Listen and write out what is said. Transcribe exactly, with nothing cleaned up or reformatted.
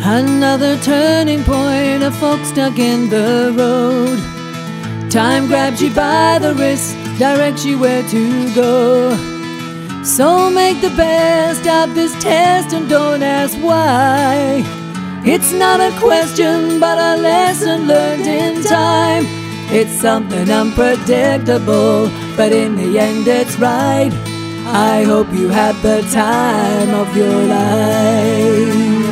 Another turning point, a fork stuck in the road. Time grabs you by the wrist, directs you where to go. So make the best of this test and don't ask why. It's not a question but a lesson learned in time. It's something unpredictable, but in the end it's right. I hope you had the time of your life.